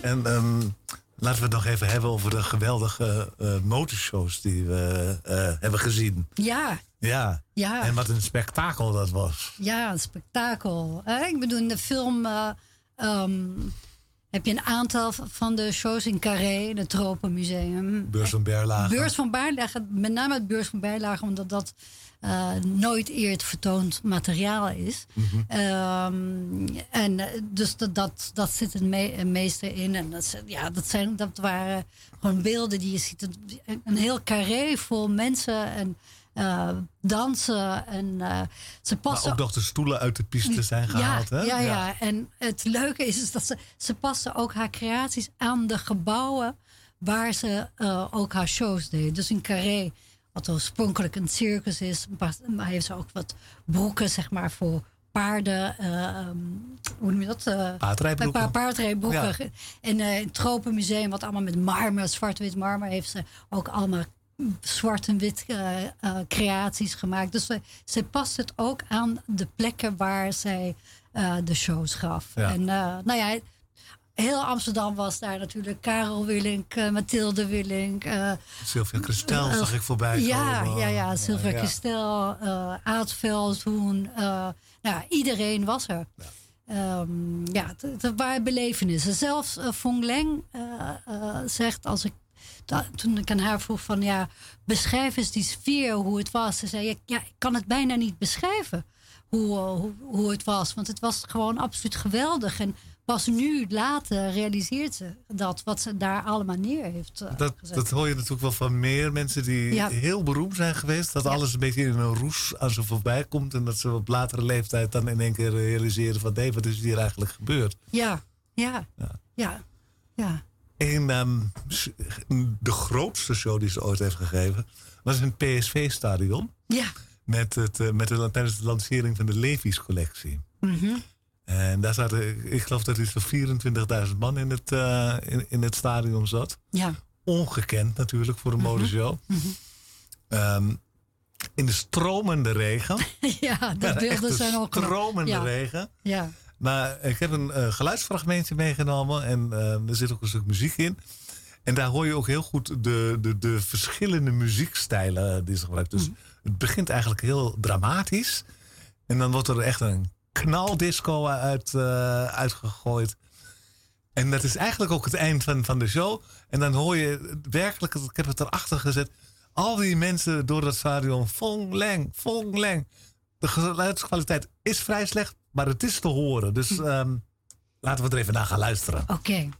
En um, laten we het nog even hebben over de geweldige uh, motorshows die we uh, hebben gezien. Ja. Ja. ja. En wat een spektakel dat was. Ja, een spektakel. Uh, ik bedoel, in de film uh, um, heb je een aantal van de shows in Carré, het Tropenmuseum. Beurs van Berlage. Beurs van Berlage, met name het Beurs van Berlage, omdat dat uh, nooit eerder vertoond materiaal is. Mm-hmm. Um, en dus dat, dat, dat zit het me- meeste in. En dat, ja, dat, zijn, dat waren gewoon beelden die je ziet. Een, een heel carré vol mensen en uh, dansen. En, uh, ze passen maar ook nog de stoelen uit de piste zijn gehaald. Ja, hè? ja, ja. ja. En het leuke is, is dat ze, ze passen ook haar creaties aan de gebouwen waar ze uh, ook haar shows deed. Dus in Carré, wat oorspronkelijk een circus is, maar heeft ze ook wat broeken, zeg maar, voor paarden. Uh, um, hoe noem je dat? Uh, paardrijbroeken. Pa- paardrijbroeken. Ja. En uh, in het Tropenmuseum, wat allemaal met marmer, zwart-wit marmer, heeft ze ook allemaal zwart en wit uh, uh, creaties gemaakt. Dus ze, ze past het ook aan de plekken waar zij uh, de shows gaf. Ja. En uh, nou ja, heel Amsterdam was daar natuurlijk Karel Willink, uh, Mathilde Willink. Uh, Sylvia Christel uh, zag ik voorbij ja, komen. Ja, ja, Sylvia uh, ja. Christel, uh, Aad Veldhoen. Uh, nou, iedereen was er. Ja, um, ja het, het waren belevenissen. Zelfs uh, Fong Leng uh, uh, zegt, als ik Da, toen ik aan haar vroeg van, ja, beschrijf eens die sfeer, hoe het was. Ze zei, ja, ik kan het bijna niet beschrijven hoe, uh, hoe, hoe het was. Want het was gewoon absoluut geweldig. En pas nu later realiseert ze dat, wat ze daar allemaal neer heeft uh, dat, gezet. Dat hoor je natuurlijk wel van meer mensen die ja. heel beroemd zijn geweest. Dat ja. alles een beetje in een roes aan ze voorbij komt. En dat ze op latere leeftijd dan in één keer realiseren van, nee, wat is hier eigenlijk gebeurd? Ja, ja, ja, ja. ja. En um, de grootste show die ze ooit heeft gegeven was in het P S V-stadion. Ja. Met het, uh, met de, tijdens de lancering van de Levi's-collectie. Mm-hmm. En daar zaten, ik geloof dat er iets van vierentwintigduizend man in het, uh, in, in het stadion zat. Ja. Ongekend natuurlijk voor een mm-hmm. modeshow. Mm-hmm. Um, in de stromende regen. ja, de beelden zijn ook stromende ja. regen. Ja. Maar ik heb een uh, geluidsfragmentje meegenomen. En uh, er zit ook een stuk muziek in. En daar hoor je ook heel goed de, de, de verschillende muziekstijlen die ze gebruiken. Dus mm. het begint eigenlijk heel dramatisch. En dan wordt er echt een knaldisco uit, uh, uitgegooid. En dat is eigenlijk ook het eind van, van de show. En dan hoor je werkelijk, ik heb het erachter gezet, al die mensen door dat stadion. Fong Leng, Fong Leng. De geluidskwaliteit is vrij slecht, maar het is te horen. Dus um, laten we er even naar gaan luisteren. Oké. Okay.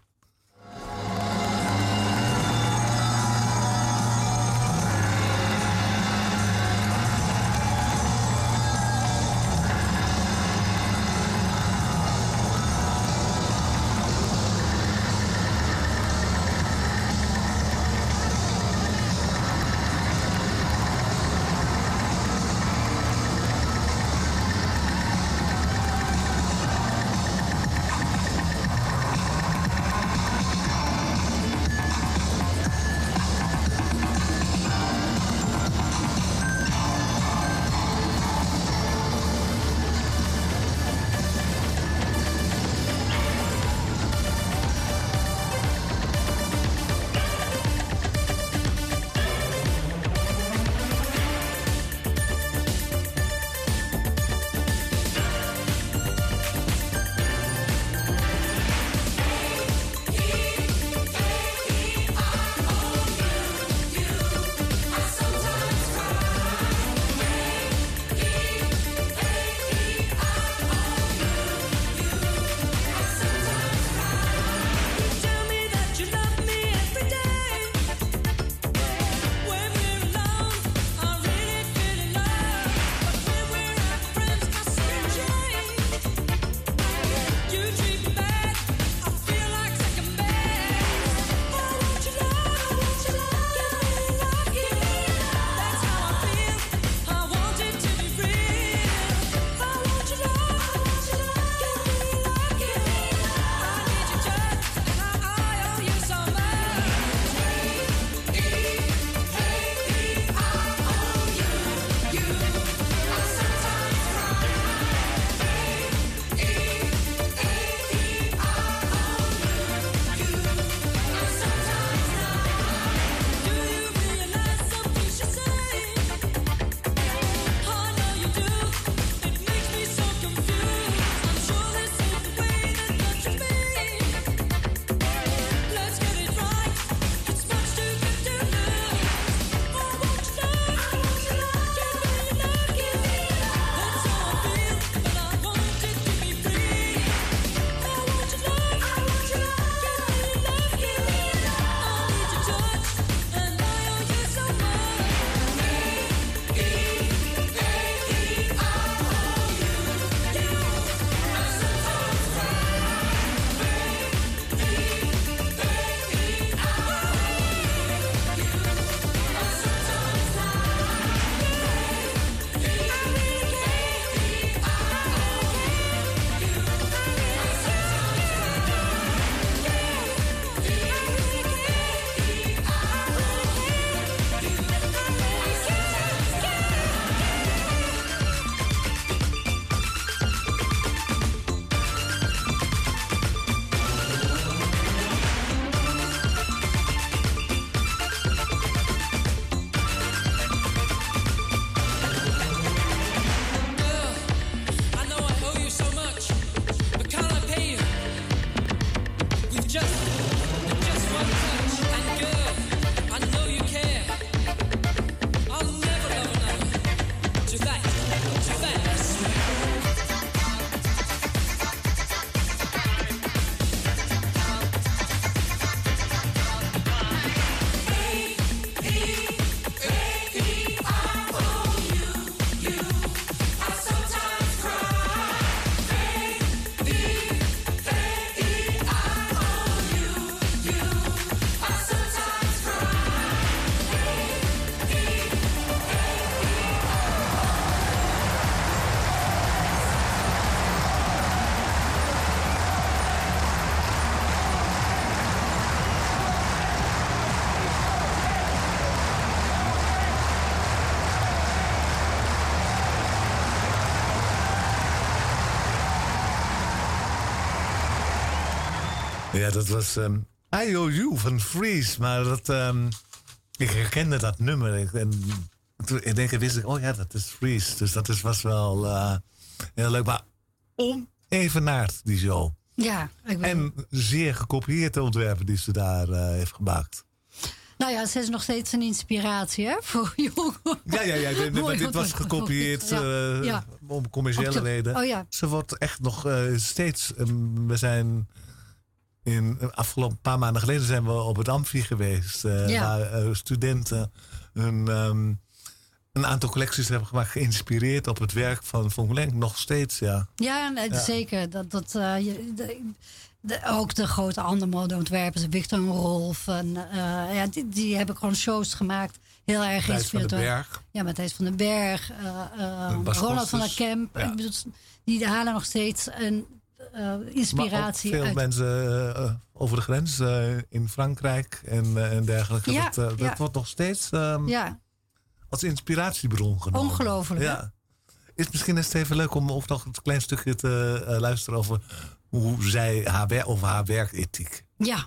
Ja, dat was um, I O U van Freeze. Maar dat, um, ik herkende dat nummer. Ik, en toen in één keer wist ik, oh ja, dat is Freeze. Dus dat is, was wel uh, heel leuk. Maar onevenaard, die show. Ja. Ik ben... En zeer gekopieerd de ontwerpen die ze daar uh, heeft gemaakt. Nou ja, ze is nog steeds een inspiratie, hè? Voor jongen. Ja, ja, ja. Dit, dit, dit was gekopieerd ja, uh, ja. om commerciële de, reden. Oh ja. Ze wordt echt nog uh, steeds... Um, we zijn... In afgelopen paar maanden geleden zijn we op het Amfi geweest. Uh, ja. Waar uh, studenten een, um, een aantal collecties hebben gemaakt... geïnspireerd op het werk van Von Lenk. Nog steeds, ja. Ja, nee, ja. zeker. Dat, dat, uh, de, de, ook de grote andere modeontwerpers, Victor en Rolf. En, uh, ja, die, die hebben gewoon shows gemaakt. Heel erg geïnspireerd. Van den Berg. Ja, Matthijs van den Berg. Uh, uh, Ronald van der Kemp. Ja. Bedoel, die halen nog steeds een uh, inspiratie maar ook veel uit. mensen uh, over de grens uh, in Frankrijk en, uh, en dergelijke. Ja, dat uh, dat ja. wordt nog steeds um, ja. als inspiratiebron genomen. Ongelooflijk. Ja. Is misschien eens even leuk om ook nog een klein stukje te uh, luisteren over hoe zij haar, wer- over haar werkethiek. Ja.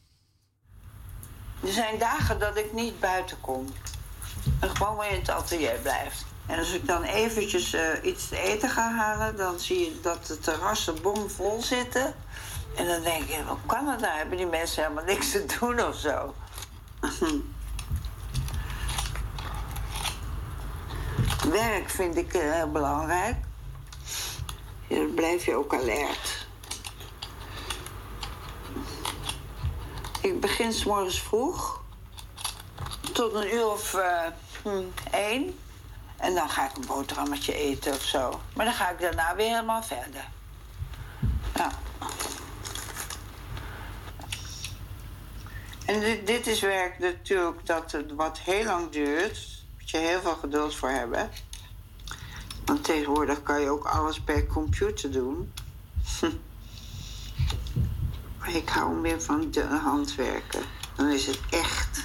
Er zijn dagen dat ik niet buiten kom. En gewoon maar in het atelier blijf. En als ik dan eventjes uh, iets te eten ga halen... dan zie je dat de terrassen bomvol zitten. En dan denk je, hoe kan het nou? Hebben die mensen helemaal niks te doen of zo? Werk vind ik uh, heel belangrijk. Ja, dan blijf je ook alert. Ik begin 's morgens vroeg. Tot een uur of uh, hm, één. En dan ga ik een boterhammetje eten of zo. Maar dan ga ik daarna weer helemaal verder. Ja. En dit, dit is werk natuurlijk dat het wat heel lang duurt. Daar moet je heel veel geduld voor hebben. Want tegenwoordig kan je ook alles per computer doen. Maar ik hou meer van de handwerken. Dan is het echt.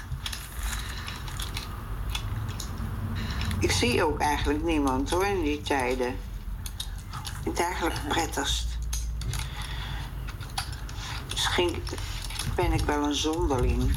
Ik zie ook eigenlijk niemand hoor in die tijden. Ik vind het eigenlijk het prettigst. Misschien ben ik wel een zonderling.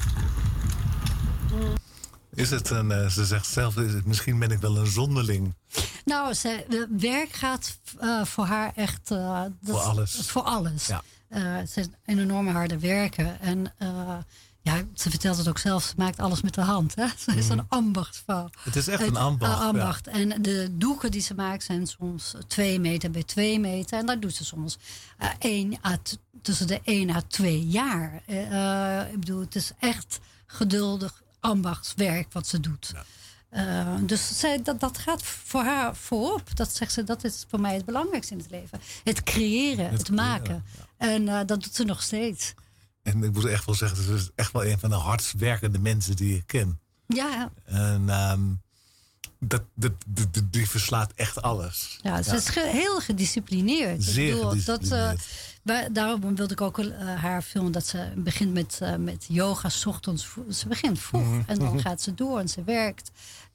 Is het een, uh, ze zegt zelf, is het, misschien ben ik wel een zonderling. Nou, ze, de werk gaat uh, voor haar echt... Uh, dat, voor alles. Voor alles. Ja. Uh, ze is een enorme harde werken. En uh, ja, ze vertelt het ook zelf. Ze maakt alles met de hand. Hè? Ze is mm. een ambachtsvrouw. Het is echt een ambacht. Uh, ambacht. Ja. En de doeken die ze maakt zijn soms twee meter bij twee meter. En dat doet ze soms uh, één à t- tussen de één à twee jaar. Uh, ik bedoel, het is echt geduldig ambachtswerk wat ze doet. Ja. Uh, dus zij, dat, dat gaat voor haar voorop. Dat zegt ze, dat is voor mij het belangrijkste in het leven. Het creëren, het, het maken. Ja. En uh, dat doet ze nog steeds. En ik moet echt wel zeggen, ze is echt wel een van de hardst werkende mensen die ik ken. Ja. En um, dat, dat, dat, dat, die verslaat echt alles. Ja, ze ja. is ge- heel gedisciplineerd. Zeer ik bedoel, gedisciplineerd. Dat, uh, waar, daarom wilde ik ook uh, haar filmen dat ze begint met, uh, met yoga 's ochtends. Ze begint vroeg mm-hmm. en dan gaat ze door en ze werkt.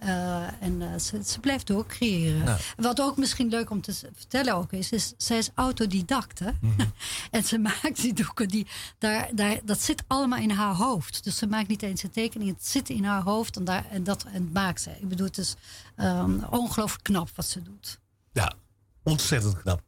Uh, en uh, ze, ze blijft door creëren. Ja. Wat ook misschien leuk om te vertellen ook is, is zij is autodidact. Hè? Mm-hmm. En ze maakt die doeken, die, daar, daar, dat zit allemaal in haar hoofd. Dus ze maakt niet eens een tekening, het zit in haar hoofd en, daar, en dat en maakt ze. Ik bedoel, het is um, ongelooflijk knap wat ze doet. Ja, ontzettend knap.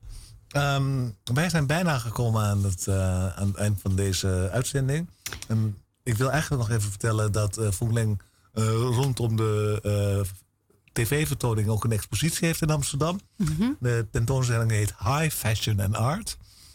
Um, wij zijn bijna gekomen aan het, uh, aan het eind van deze uitzending. Um, ik wil eigenlijk nog even vertellen dat uh, Von Lenk uh, rondom de uh, tv-vertoning ook een expositie heeft in Amsterdam. Mm-hmm. De tentoonstelling heet High Fashion and Art.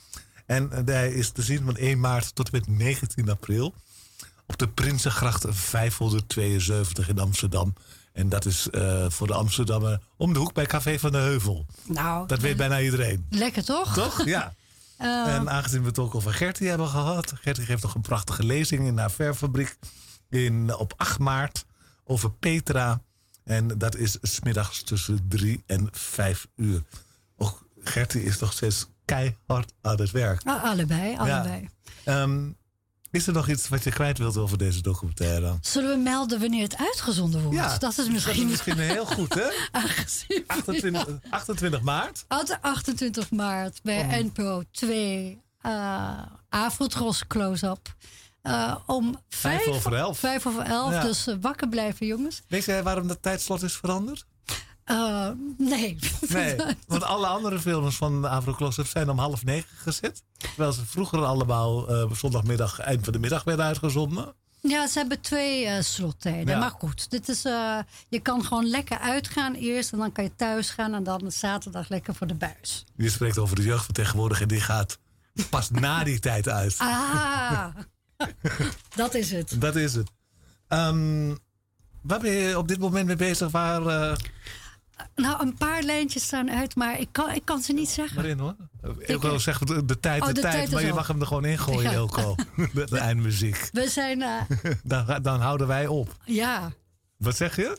En uh, hij is te zien van één maart tot en met negentien april op de Prinsengracht vijfhonderdtweeënzeventig in Amsterdam. En dat is uh, voor de Amsterdammer om de hoek bij Café van de Heuvel. Nou, dat weet uh, bijna iedereen. Lekker toch? Toch? Ja. uh, en aangezien we het ook over Gertie hebben gehad. Gertie geeft nog een prachtige lezing in haar verfabriek in, op acht maart over Petra. En dat is 's middags tussen drie en vijf uur. Och, Gertie is nog steeds keihard aan het werk. Uh, allebei, allebei. Ja. Um, Is er nog iets wat je kwijt wilt over deze documentaire? Zullen we melden wanneer het uitgezonden wordt? Ja, dat is misschien, dat is misschien heel goed, hè? Aangezien, achtentwintig, achtentwintig maart? achtentwintig maart bij oh. N P O twee uh, Afrotros close-up. Uh, om vijf, vijf over elf. Vijf over elf, ja. dus uh, wakker blijven, jongens. Weet jij waarom dat tijdslot is veranderd? Uh, nee. Nee, want alle andere films van de Avro Close-up zijn om half negen gezet. Terwijl ze vroeger allemaal uh, zondagmiddag, eind van de middag werden uitgezonden. Ja, ze hebben twee uh, slottijden. Ja. Maar goed, dit is, uh, je kan gewoon lekker uitgaan eerst. En dan kan je thuis gaan en dan zaterdag lekker voor de buis. Je spreekt over de jeugd van tegenwoordig en die gaat pas na die tijd uit. Ah, dat is het. Dat is het. Um, waar ben je op dit moment mee bezig? Waar... Uh... Nou, een paar lijntjes staan uit, maar ik kan, ik kan ze niet zeggen. Waarin hoor? Ilko zegt de, de tijd, oh, de, de tijd, tijd maar je op. mag hem er gewoon in gooien, ja. Ilko. De, de eindmuziek. We zijn... Uh... dan, dan houden wij op. Ja. Wat zeg je?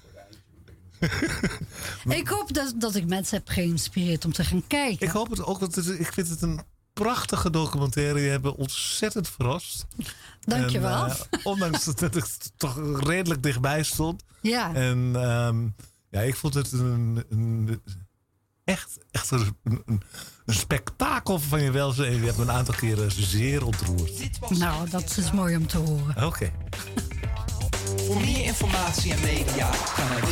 Ik hoop dat, dat ik mensen heb geïnspireerd om te gaan kijken. Ik hoop het ook, want het, ik vind het een prachtige documentaire. Je hebt me ontzettend verrast. Dank je wel. Uh, ondanks dat het toch redelijk dichtbij stond. Ja. En um, ja, ik vond het een, een echt, echt een, een, een spektakel van je welzijn. En je hebt me een aantal keren zeer ontroerd. Nou, dat is mooi om te horen. Oké. Okay. Voor meer informatie en media ga naar